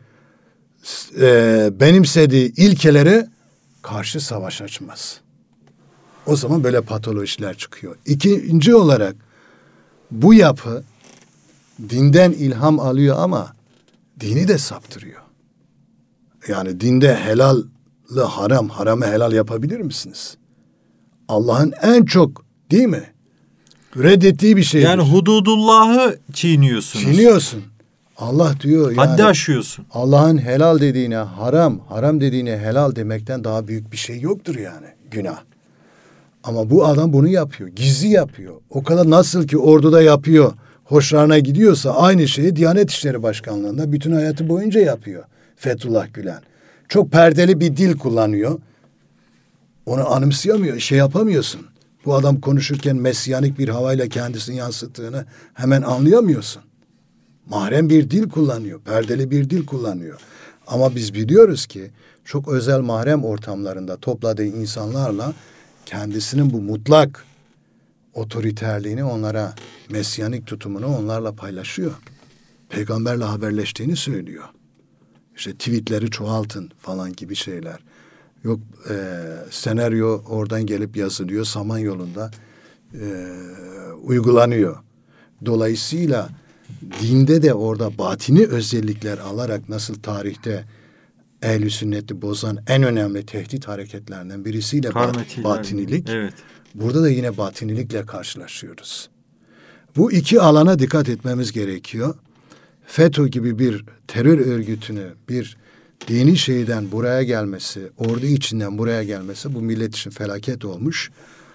e, benimsediği ilkelere karşı savaş açmaz. O zaman böyle patolojiler çıkıyor. İkinci olarak bu yapı dinden ilham alıyor ama dini de saptırıyor. Yani dinde helalle haram, haramı helal yapabilir misiniz? Allah'ın en çok, değil mi, reddettiği bir şeydir. Yani hududullahı çiğniyorsunuz. Çiğniyorsun. Allah diyor yani. Haddi aşıyorsun. Allah'ın helal dediğine haram, haram dediğine helal demekten daha büyük bir şey yoktur yani, günah. Ama bu adam bunu yapıyor, gizli yapıyor. O kadar nasıl ki orduda yapıyor, hoşlarına gidiyorsa aynı şeyi Diyanet İşleri Başkanlığı'nda bütün hayatı boyunca yapıyor Fethullah Gülen. Çok perdeli bir dil kullanıyor. Onu anımsayamıyor, şey yapamıyorsun. Bu adam konuşurken mesyanik bir havayla kendisini yansıttığını hemen anlayamıyorsun. Mahrem bir dil kullanıyor, perdeli bir dil kullanıyor. Ama biz biliyoruz ki çok özel mahrem ortamlarında topladığı insanlarla kendisinin bu mutlak otoriterliğini onlara, mesyanik tutumunu onlarla paylaşıyor. Peygamberle haberleştiğini söylüyor. İşte tweetleri çoğaltın falan gibi şeyler. Yok e, senaryo oradan gelip yazılıyor, Samanyolu'nda e, uygulanıyor. Dolayısıyla dinde de orada batini özellikler alarak nasıl tarihte ehl-i sünneti bozan en önemli tehdit hareketlerinden birisiyle bat, batinilik. Evet. Burada da yine batinilikle karşılaşıyoruz. Bu iki alana dikkat etmemiz gerekiyor. FETÖ gibi bir terör örgütünü, bir dini şeyden buraya gelmesi, ordu içinden buraya gelmesi bu millet için felaket olmuş.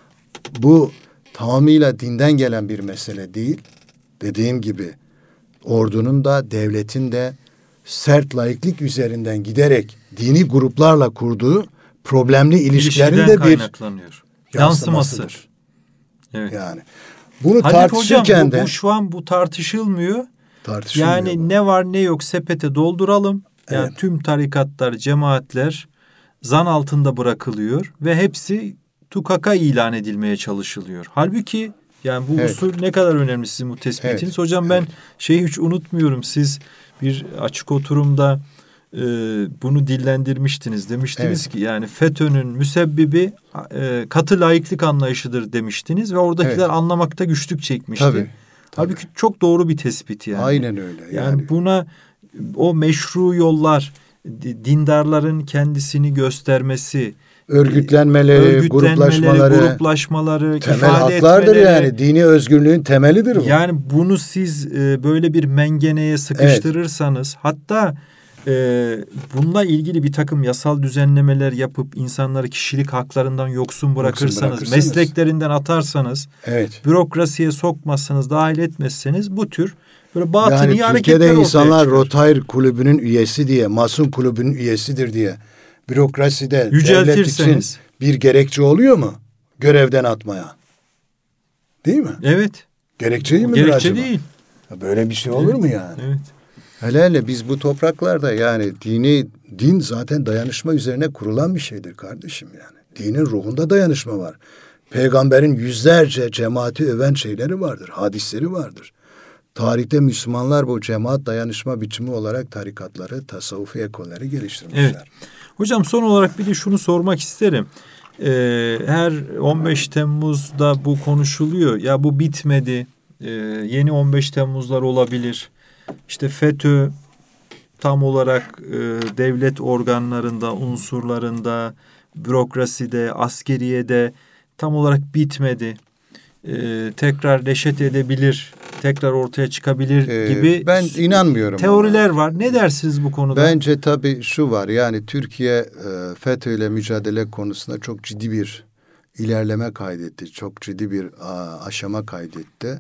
Bu tamamıyla dinden gelen bir mesele değil. Dediğim gibi ordunun da devletin de sert laiklik üzerinden giderek dini gruplarla kurduğu problemli ilişkilerin de bir yansımasıdır. Evet. Yani bunu Halbuki tartışırken hocam, bu, de bu şu an bu tartışılmıyor. Tartışılmıyor yani bu. ne var ne yok sepete dolduralım. Yani Evet. tüm tarikatlar, cemaatler zan altında bırakılıyor ve hepsi tukaka ilan edilmeye çalışılıyor. Halbuki yani bu Evet. usul ne kadar önemli sizin bu tespitiniz. Evet. Hocam ben Evet. şeyi hiç unutmuyorum. Siz bir açık oturumda e, bunu dillendirmiştiniz. Demiştiniz Evet. ki yani FETÖ'nün müsebbibi e, katı laiklik anlayışıdır demiştiniz ve oradakiler Evet. anlamakta güçlük çekmişti. Tabii. Halbuki çok doğru bir tespit yani. Aynen öyle. Yani, Yani buna o meşru yollar, dindarların kendisini göstermesi, örgütlenmeleri, örgütlenmeleri, gruplaşmaları, gruplaşmaları, temel ifade haklardır etmeleri. yani. Dini özgürlüğün temelidir bu. Yani bunu siz e, böyle bir mengeneye sıkıştırırsanız, evet. hatta e, bununla ilgili bir takım yasal düzenlemeler yapıp insanları kişilik haklarından yoksun bırakırsanız, yoksun bırakırsanız mesleklerinden atarsanız, evet. bürokrasiye sokmazsanız, dahil etmezseniz bu tür böyle batini yani hareketler Türkiye'de insanlar çıkar. Rotary kulübünün üyesi diye, Mason kulübünün üyesidir diye bürokraside devlet için bir gerekçe oluyor mu? Görevden atmaya. Değil mi? Evet. Gerekçe mi Gerekçe acaba? değil. Böyle bir şey olur evet. mu yani? Evet. Hele hele biz bu topraklarda yani dini, din zaten dayanışma üzerine kurulan bir şeydir kardeşim yani. Dinin ruhunda dayanışma var. Peygamberin yüzlerce cemaati öven şeyleri vardır, hadisleri vardır. Tarihte Müslümanlar bu cemaat dayanışma biçimi olarak tarikatları, tasavvufi ekolleri geliştirmişler. Evet. Hocam son olarak bir de şunu sormak isterim. Ee, her on beş Temmuz'da bu konuşuluyor. Ya bu bitmedi. Ee, yeni on beş Temmuz'lar olabilir. İşte FETÖ tam olarak e, devlet organlarında, unsurlarında, bürokraside, askeriyede tam olarak bitmedi. Ee, tekrar reşet edebilir, tekrar ortaya çıkabilir Ee, gibi ben inanmıyorum teoriler ona. var. Ne dersiniz bu konuda? Bence tabii şu var, yani Türkiye e, FETÖ ile mücadele konusunda çok ciddi bir ilerleme kaydetti. Çok ciddi bir a, aşama kaydetti.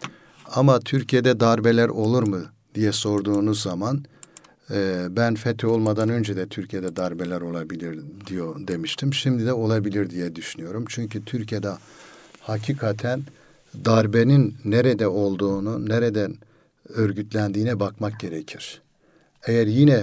Ama Türkiye'de darbeler olur mu diye sorduğunuz zaman e, ben FETÖ olmadan önce de Türkiye'de darbeler olabilir diyor demiştim. Şimdi de olabilir diye düşünüyorum. Çünkü Türkiye'de hakikaten darbenin nerede olduğunu, nereden örgütlendiğine bakmak gerekir. Eğer yine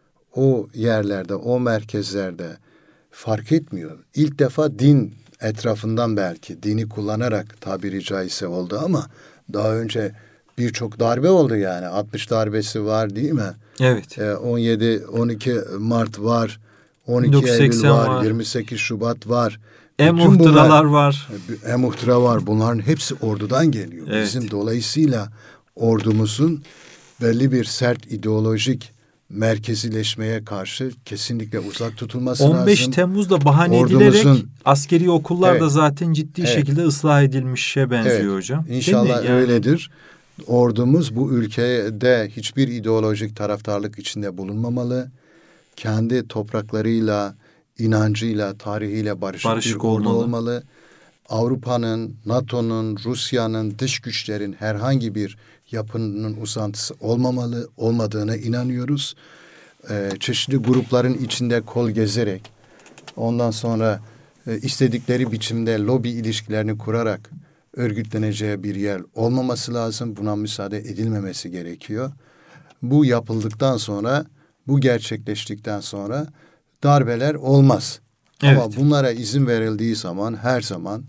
o yerlerde, o merkezlerde fark etmiyor. İlk defa din etrafından belki dini kullanarak tabiri caizse oldu ama daha önce birçok darbe oldu yani. altmış darbesi var değil mi? Evet. Ee, on yedi on iki Mart var. on iki Eylül var, var. yirmi sekiz Şubat var. E-muhtıralar var. E-muhtıra var. Bunların hepsi ordudan geliyor. Evet. Bizim dolayısıyla ordumuzun belli bir sert ideolojik merkezileşmeye karşı kesinlikle uzak tutulması lazım. on beş Temmuz'da bahane ordumuzun, edilerek askeri okullar da evet, zaten ciddi evet, şekilde ıslah edilmişe benziyor evet, hocam. İnşallah yani öyledir. Ordumuz bu ülkede hiçbir ideolojik taraftarlık içinde bulunmamalı. Kendi topraklarıyla, inancıyla, tarihiyle barışık, barışık bir ordu olmalı. olmalı. Avrupa'nın, NATO'nun, Rusya'nın, dış güçlerin herhangi bir yapının uzantısı olmamalı, olmadığına inanıyoruz. Ee, çeşitli grupların içinde kol gezerek, ondan sonra e, istedikleri biçimde lobi ilişkilerini kurarak örgütleneceği bir yer olmaması lazım. Buna müsaade edilmemesi gerekiyor. Bu yapıldıktan sonra, bu gerçekleştikten sonra darbeler olmaz. Evet. Ama bunlara izin verildiği zaman her zaman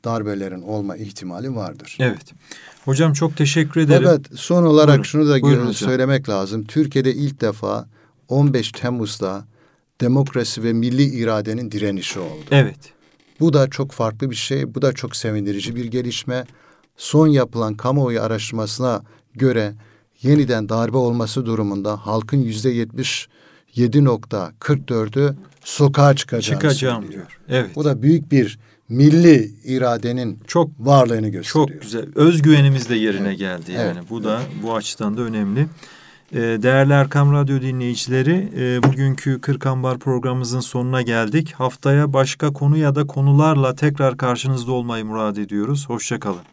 darbelerin olma ihtimali vardır. Evet. Hocam çok teşekkür ederim. Fakat son olarak Buyurun. şunu da Buyurun söylemek lazım. Türkiye'de ilk defa on beş Temmuz'da demokrasi ve milli iradenin direnişi oldu. Evet. Bu da çok farklı bir şey. Bu da çok sevindirici bir gelişme. Son yapılan kamuoyu araştırmasına göre yeniden darbe olması durumunda halkın yüzde yetmiş yedi nokta kırk dördü sokağa çıkacağını Çıkacağım söylüyor. diyor. Evet. Bu da büyük bir milli iradenin çok varlığını gösteriyor. Çok güzel. Özgüvenimiz de yerine evet. geldi yani. Evet. Bu da bu açıdan da önemli. Değerli Erkam Radyo dinleyicileri, bugünkü Kırk Ambar programımızın sonuna geldik. Haftaya başka konu ya da konularla tekrar karşınızda olmayı murad ediyoruz. Hoşça kalın.